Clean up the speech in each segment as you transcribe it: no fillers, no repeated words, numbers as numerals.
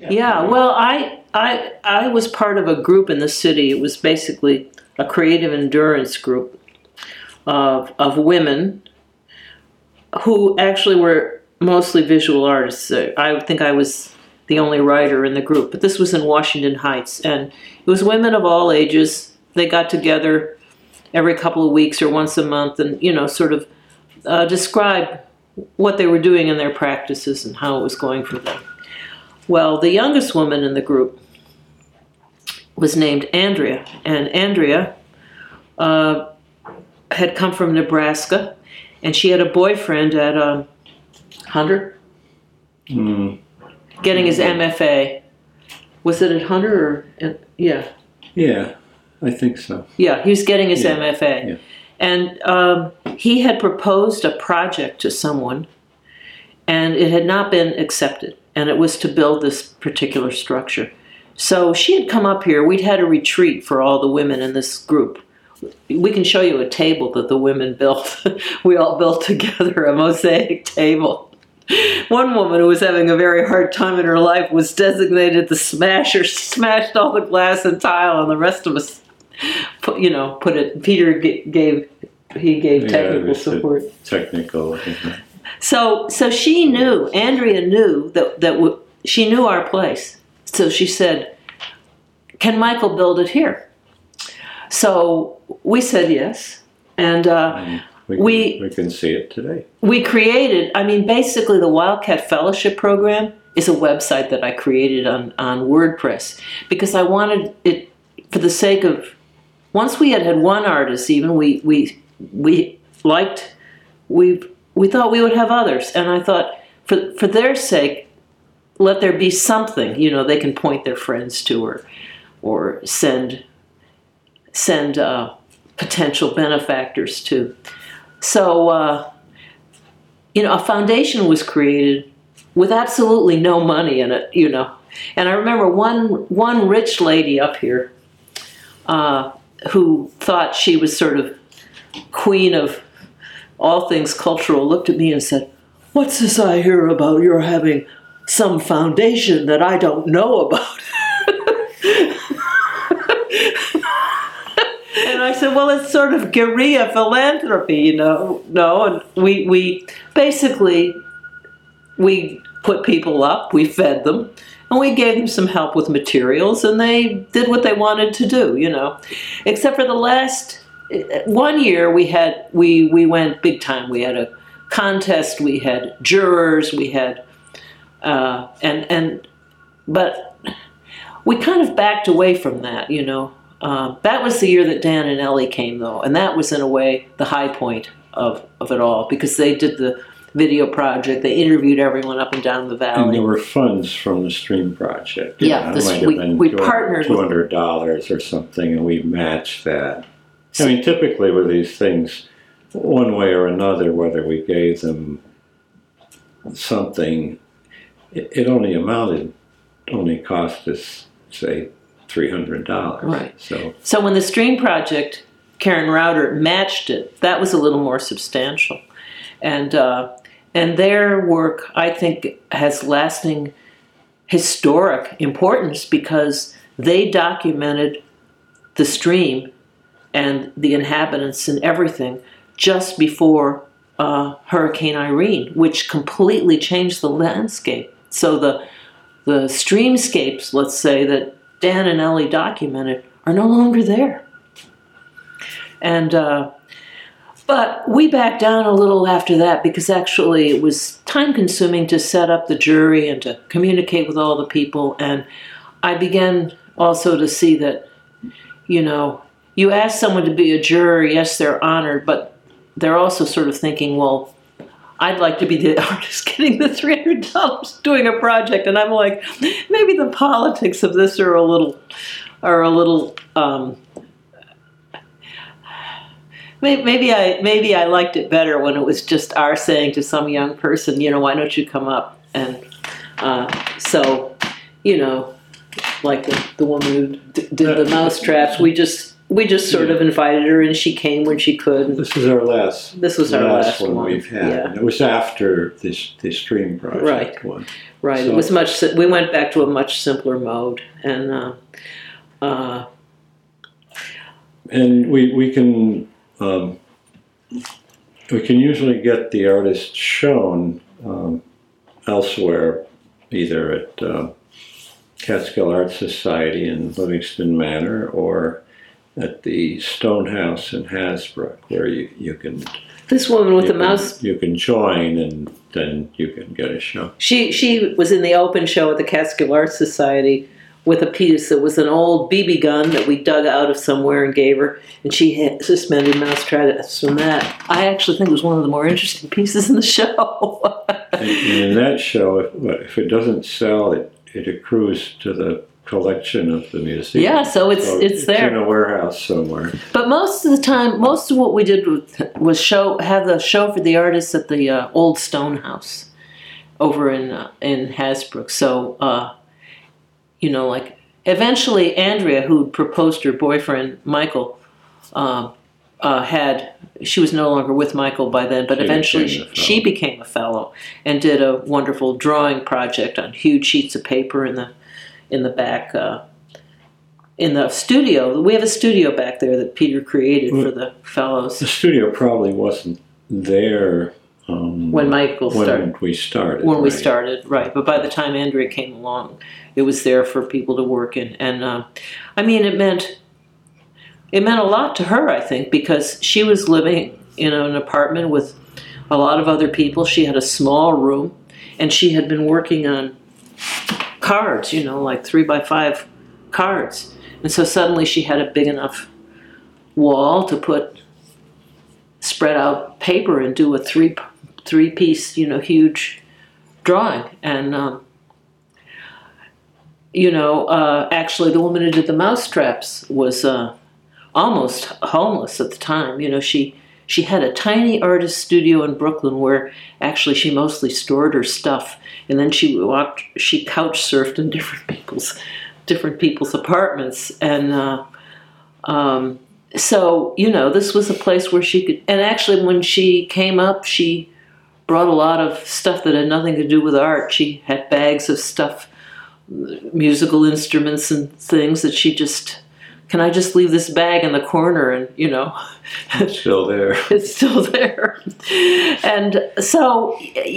Yeah, well, I was part of a group in the city. It was basically a creative endurance group of women who actually were mostly visual artists. I think I was the only writer in the group, but this was in Washington Heights, and it was women of all ages. They got together every couple of weeks or once a month and, sort of describe what they were doing in their practices and how it was going for them. Well, the youngest woman in the group was named Andrea, and Andrea had come from Nebraska, and she had a boyfriend at Hunter, getting his MFA. Was it at Hunter or yeah? Yeah, I think so. Yeah, he was getting his MFA, yeah. And he had proposed a project to someone, and it had not been accepted, and it was to build this particular structure. So she had come up here. We'd had a retreat for all the women in this group. We can show you a table that the women built. We all built together a mosaic table. One woman who was having a very hard time in her life was designated the smasher, smashed all the glass and tile, and the rest of us, put it. Peter gave technical support. Technical. So she knew. Andrea knew that she knew our place. So she said, "Can Michael build it here?" So we said yes, and we can see it today. We created. Basically, the Wildcat Fellowship Program is a website that I created on WordPress because I wanted it for the sake of. Once we had one artist, even we liked. We thought we would have others, and I thought for their sake, let there be something they can point their friends to or send potential benefactors to. So a foundation was created with absolutely no money in it, And I remember one rich lady up here who thought she was sort of queen of all things cultural, looked at me and said, "What's this I hear about you're having some foundation that I don't know about?" And I said, "Well, it's sort of guerrilla philanthropy, No, and we basically put people up, we fed them, and we gave them some help with materials, and they did what they wanted to do, Except for the last 1 year, we went big time. We had a contest, we had jurors, we had but we kind of backed away from that, That was the year that Dan and Ellie came, though, and that was in a way the high point of it all because they did the video project. They interviewed everyone up and down the valley. And there were funds from the Stream Project. Yeah, we partnered $200 or something, and we matched that. Typically with these things, one way or another, whether we gave them something, it only cost us, say, $300. Right. So when the Stream Project, Karen Rauder matched it, that was a little more substantial. And their work, I think, has lasting historic importance because they documented the stream and the inhabitants and everything just before Hurricane Irene, which completely changed the landscape. So the streamscapes, let's say, that Dan and Ellie documented are no longer there. And but we backed down a little after that because actually it was time-consuming to set up the jury and to communicate with all the people. And I began also to see that, you ask someone to be a juror, yes, they're honored, but they're also sort of thinking, well, I'd like to be the artist getting the $300 doing a project. And I'm like, maybe the politics of this are a little maybe I liked it better when it was just our saying to some young person, why don't you come up? And like the woman who did the mousetraps, we just we just sort of invited her, and she came when she could. This is our last. This was our last one one we've had. Yeah. And it was after the Stream Project one. Right. So, it was much. We went back to a much simpler mode, and we can usually get the artist shown elsewhere, either at Catskill Art Society in Livingston Manor or at the Stonehouse in Hasbrook, where you can. This woman with the mouse. You can join, and then you can get a show. She was in the open show at the Catskill Art Society with a piece that was an old BB gun that we dug out of somewhere and gave her, and she had suspended mousetraps from that. I actually think it was one of the more interesting pieces in the show. and in that show, if it doesn't sell, it accrues to the collection of the museum. Yeah, so it's there. In a warehouse somewhere. But most of the time, most of what we did was have the show for the artists at the old Stonehouse over in Hasbrook. So, like eventually Andrea, who proposed to her boyfriend Michael, she was no longer with Michael by then, but eventually she became a fellow and did a wonderful drawing project on huge sheets of paper in the back, in the studio. We have a studio back there that Peter created for the fellows. The studio probably wasn't there when Michael started. When we started. When we started, right. But by the time Andrea came along, it was there for people to work in. And, it meant a lot to her, I think, because she was living in an apartment with a lot of other people. She had a small room, and she had been working on cards, like 3x5 cards. And so suddenly she had a big enough wall to spread out paper and do a three-piece, huge drawing. And, actually the woman who did the mousetraps was almost homeless at the time. She had a tiny artist studio in Brooklyn where actually she mostly stored her stuff, and then she couch surfed in different people's apartments, and so this was a place where she could. And actually, when she came up, she brought a lot of stuff that had nothing to do with art. She had bags of stuff, musical instruments and things that she just. Can I just leave this bag in the corner and, It's still there. It's still there. And so,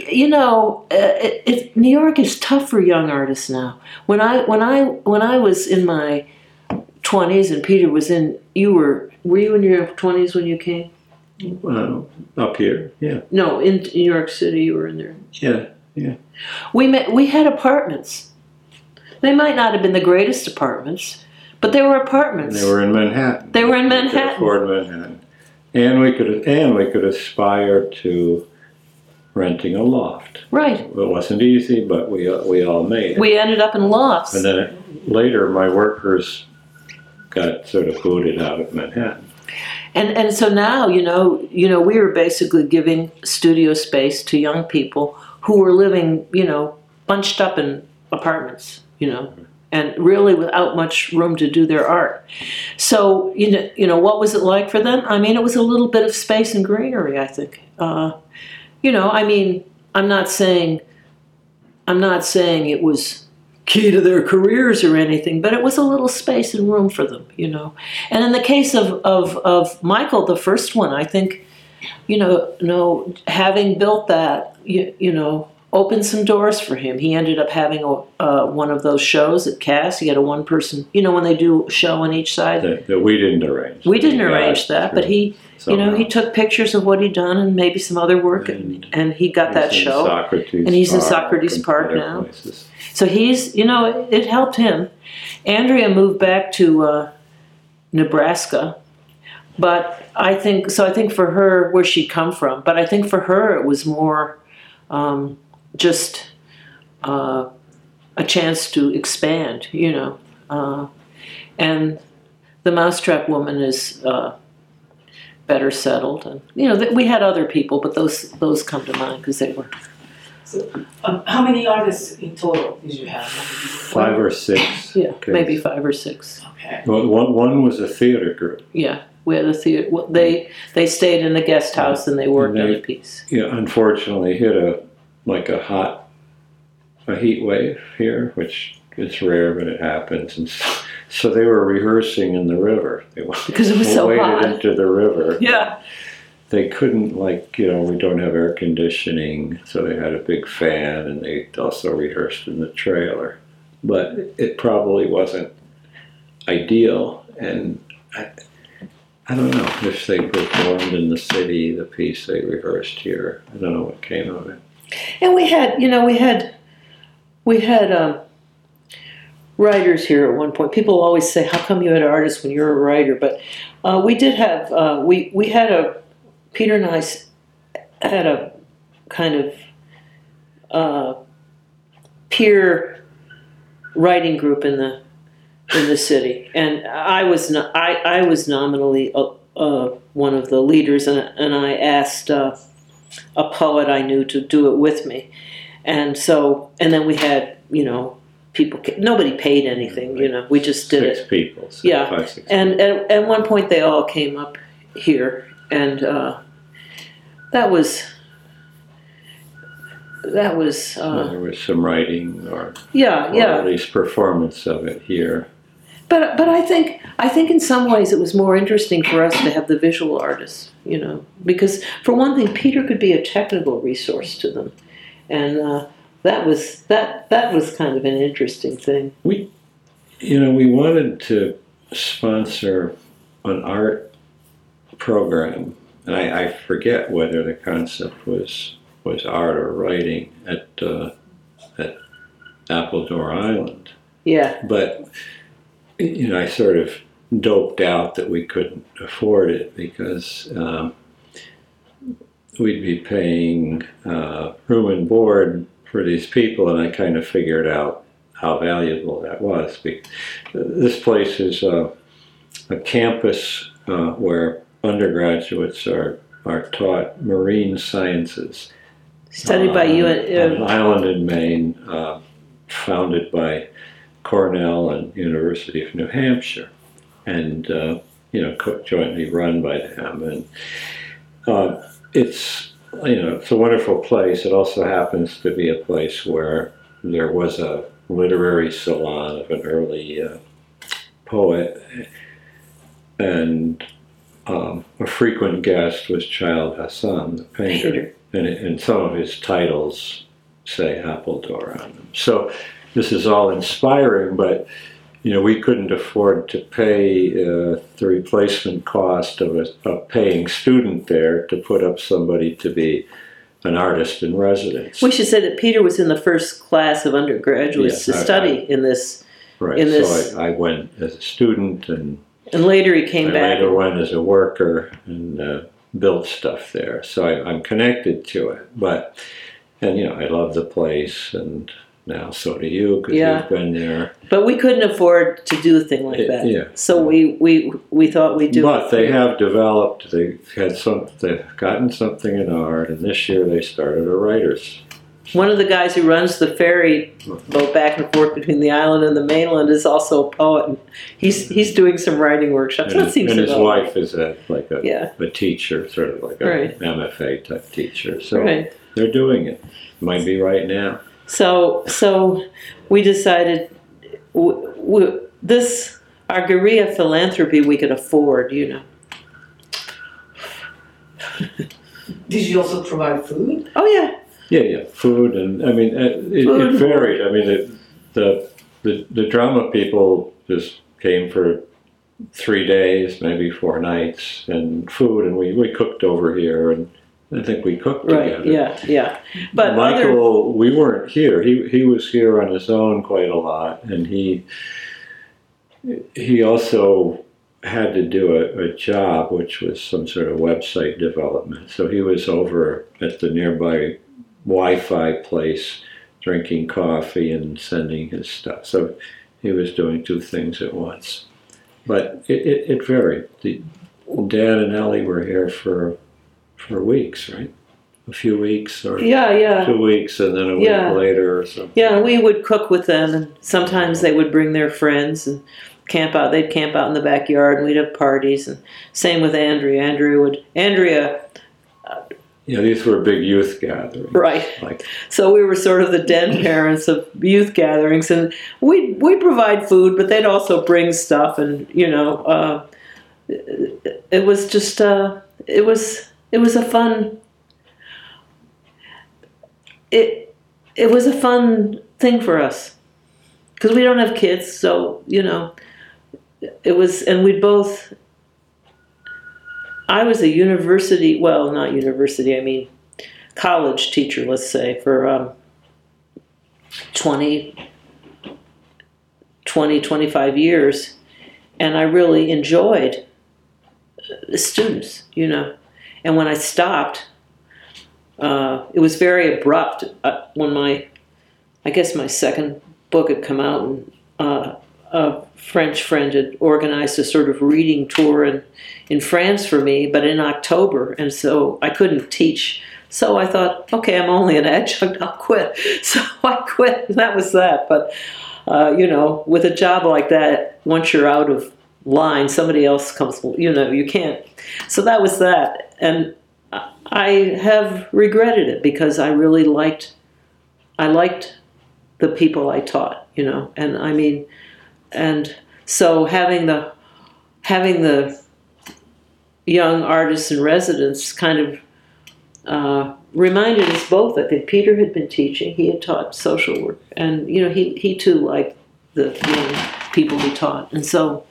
New York is tough for young artists now. When I was in my 20s and Peter was were you in your 20s when you came? Up here, yeah. No, in New York City you were in there. Yeah. We had apartments. They might not have been the greatest apartments, but they were apartments. They were in Manhattan. We could afford Manhattan, and we could aspire to renting a loft. Right. It wasn't easy, but we all made it. We ended up in lofts. And then later, my workers got sort of booted out of Manhattan. And so now we were basically giving studio space to young people who were living bunched up in apartments. And really without much room to do their art. So, what was it like for them? It was a little bit of space and greenery, I think. I'm not saying it was key to their careers or anything, but it was a little space and room for them, And in the case of Michael, the first one, I think, having built that, opened some doors for him. He ended up having one of those shows at Cass. He had a one-person, when they do a show on each side. That we didn't arrange. We didn't arrange that, but he, he took pictures of what he'd done and maybe some other work, and he got that show. And he's in Socrates Park now. Places. So he's, it helped him. Andrea moved back to Nebraska, but I think for her, where she'd come from, but I think for her it was more just a chance to expand, and the Mousetrap woman is better settled, and we had other people, but those come to mind because they were So, how many artists in total did you have? 5 or 6. Yeah, Okay. maybe 5 or 6. Okay. Well, one was a theater group. Yeah, we had a theater. Well, they stayed in the guest house and they worked on a piece. Yeah, unfortunately hit a heat wave here, which is rare, but it happens. And so they were rehearsing in the river. They Because it was so waded hot. into the river. Yeah. They couldn't, we don't have air conditioning, so they had a big fan, and they also rehearsed in the trailer. But it probably wasn't ideal, and I don't know if they performed in the city, the piece they rehearsed here. I don't know what came of it. And we had writers here at one point. People always say, "How come you had artists when you're a writer?" But we did have we had Peter and I had a kind of peer writing group in the city, and I was nominally one of the leaders, and I asked a poet I knew to do it with me, and then we had people. Nobody paid anything, we just did 6 it. people. So Yeah, 5, 6 and people. at one point they all came up here, and that was. There was some writing or at least performance of it here. But I think in some ways it was more interesting for us to have the visual artists, because for one thing, Peter could be a technical resource to them, and that was kind of an interesting thing. We wanted to sponsor an art program, and I forget whether the concept was art or writing at Appledore Island. Yeah. But I sort of doped out that we couldn't afford it because we'd be paying room and board for these people, and I kind of figured out how valuable that was. This place is a campus where undergraduates are taught marine sciences. Studied by you an island in Maine, founded by Cornell and University of New Hampshire, and jointly run by them. And it's a wonderful place. It also happens to be a place where there was a literary salon of an early poet, and a frequent guest was Childe Hassam, the painter. And some of his titles say Appledore on them. So this is all inspiring, but we couldn't afford to pay the replacement cost of a paying student there to put up somebody to be an artist in residence. We should say that Peter was in the first class of undergraduates to study in this. Right. So I went as a student, and later he came back. I later went as a worker and built stuff there. So I'm connected to it. But I love the place, and now so do you, because you've been there. But we couldn't afford to do a thing like that. Yeah. So we thought we'd do it. But they have developed. They've gotten something in art, and this year they started a writers. One of the guys who runs the ferry boat back and forth between the island and the mainland is also a poet, and he's doing some writing workshops. And his wife is a teacher, sort of like an MFA type teacher. So they're doing it. Might be right now. So we decided our guerrilla philanthropy we could afford, Did you also provide food? Oh yeah. Yeah, food, and I mean it varied. I mean the drama people just came for 3 days, maybe 4 nights, and food, and we cooked over here, and I think we cooked together. Yeah. But Michael, we weren't here. He was here on his own quite a lot, and he also had to do a job, which was some sort of website development. So he was over at the nearby Wi-Fi place drinking coffee and sending his stuff. So he was doing 2 things at once. But it varied. Dan and Ellie were here for weeks, right? a few weeks or Yeah. 2 weeks, and then a Yeah. week later or something. Yeah, we would cook with them, and sometimes they would bring their friends and camp out. They'd camp out in the backyard, and we'd have parties. And same with Andrea. Andrea, Yeah, these were big youth gatherings. right. Like, So we were sort of the den parents of youth gatherings, and we provide food, but they'd also bring stuff, and it was just it was a fun. It was a fun thing for us because we don't have kids, so it was, and we both. I was a not university, I mean college teacher, let's say, for 25 years, and I really enjoyed the students, and when I stopped, it was very abrupt. When my second book had come out, and a French friend had organized a sort of reading tour in France for me, but in October, and so I couldn't teach. So I thought, okay, I'm only an adjunct, I'll quit. So I quit, and that was that. But, with a job like that, once you're out of line, somebody else comes, you can't. So that was that. And I have regretted it because I really liked the people I taught, and I mean, and so having the young artists and residents kind of reminded us both. I think Peter had been teaching; he had taught social work, and he too liked the young people he taught, and so.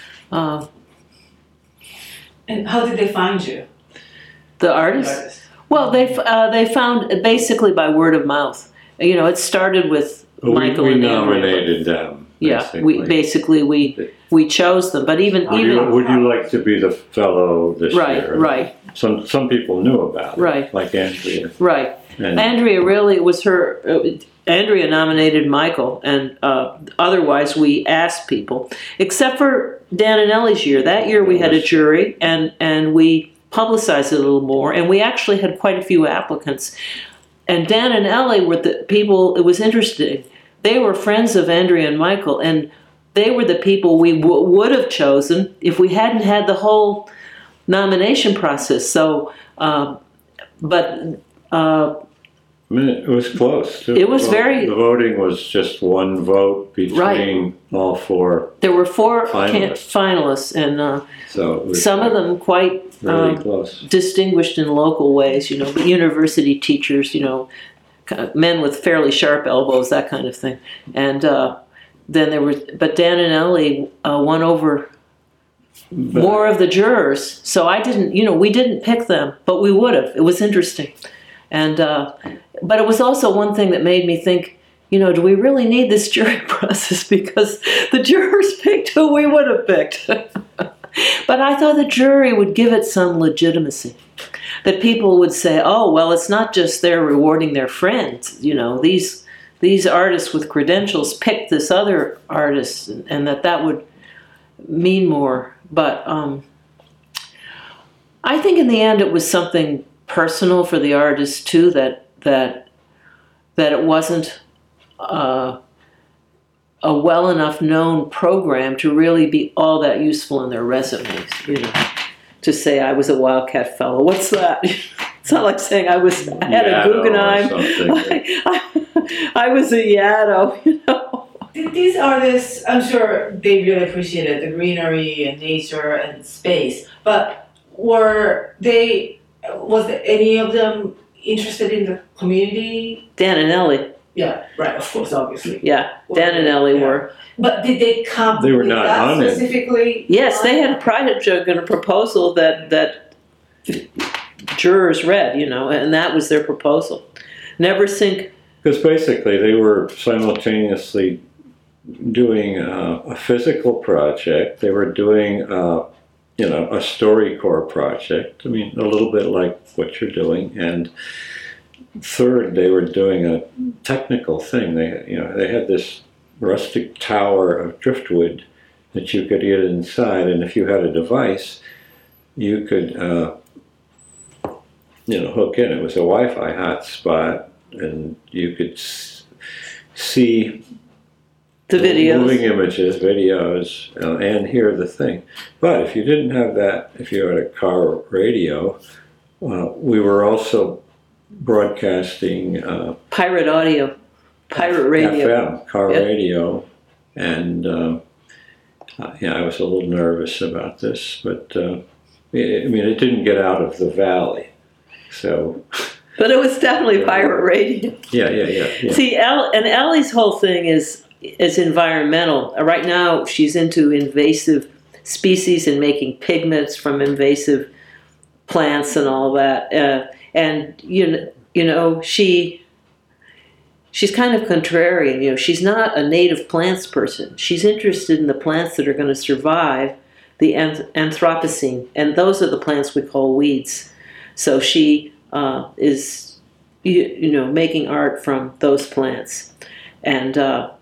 And how did they find you? The artists? Well, they found basically by word of mouth. It started with Michael we and Andrea. nominated them. Yeah, we chose them, but even would you like to be the fellow this year? Right. Some people knew about it, right, like Andrea. Right, and Andrea really was her. Andrea nominated Michael, and otherwise we asked people, except for Dan and Ellie's year. That year we had a jury, and we publicized it a little more, and we actually had quite a few applicants. And Dan and Ellie were the people. It was interesting. They were friends of Andrea and Michael, and they were the people we would have chosen if we hadn't had the whole nomination process. So, I mean, it was close. It was The voting was just one vote between all four. There were four finalists, and so it was some of them quite really close. Distinguished in local ways. University teachers. Men with fairly sharp elbows, that kind of thing. And then there were, but Dan and Ellie won over more of the jurors. So I didn't, we didn't pick them, but we would have. It was interesting. And, but it was also one thing that made me think, do we really need this jury process? Because the jurors picked who we would have picked. But I thought the jury would give it some legitimacy. That people would say, oh, well, it's not just they're rewarding their friends. These artists with credentials picked this other artist, and that would mean more. But I think in the end it was something personal for the artist too, that it wasn't a well enough known program to really be all that useful in their resumes. To say I was a Wildcat Fellow, what's that? It's not like saying I had a Guggenheim. I was a Yaddo. These artists, I'm sure they really appreciated the greenery and nature and space. But was any of them interested in the community? Dan and Ellie. Yeah, right. Of course, obviously. Yeah, Dan and Ellie were. But did they come? They were with not that on it. Specifically. Yes, they had a project and a proposal that jurors read, and that was their proposal. Never sink. Because basically they were simultaneously doing a physical project. They were doing, a StoryCorps project. I mean, a little bit like what you're doing. And third, they were doing a technical thing. They had this rustic tower of driftwood that you could get inside, and if you had a device, you could hook in. It was a Wi-Fi hotspot, and you could see The videos. moving images, videos, and hear the thing. But if you didn't have that, if you had a car radio, we were also broadcasting Pirate audio. Pirate radio. FM, car Yep. radio, and I was a little nervous about this, but it didn't get out of the valley, so But it was definitely pirate radio. yeah. See, Allie's whole thing is environmental. Right now, she's into invasive species and making pigments from invasive plants and all that. And she's kind of contrarian. She's not a native plants person. She's interested in the plants that are going to survive the Anthropocene, and those are the plants we call weeds. So she is, making art from those plants. And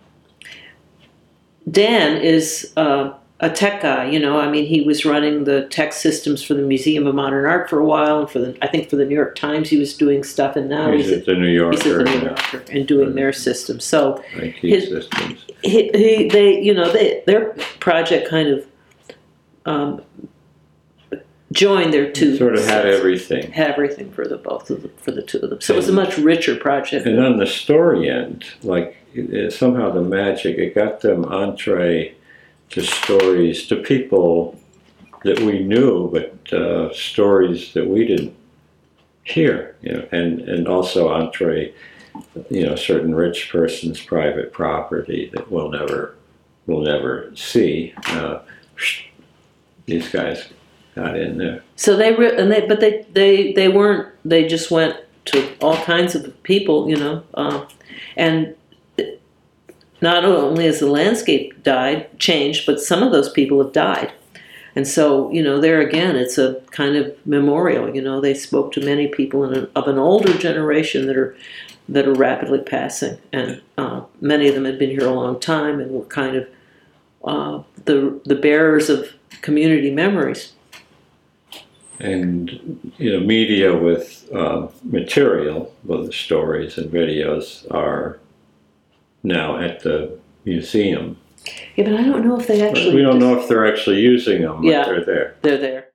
Dan is a tech guy. He was running the tech systems for the Museum of Modern Art for a while, and I think for the New York Times he was doing stuff, and now He's at the New Yorker. He's at the New Yorker and doing their systems. So IT systems. their project kind of joined their two. Sort of had everything. Had everything for the two of them. So it was a much richer project. And on the story end, somehow the magic, it got them entree to stories, to people that we knew, but stories that we didn't hear, and also entree, certain rich person's private property that we'll never see. These guys got in there. So they weren't. They just went to all kinds of people, and not only has the landscape changed, but some of those people have died. And so, there again, it's a kind of memorial. They spoke to many people of an older generation that are rapidly passing, and many of them had been here a long time and were kind of the bearers of community memories. And media with material, both the stories and videos, are now at the museum. Yeah, but I don't know if they actually. We don't know if they're actually using them, but they're there. They're there.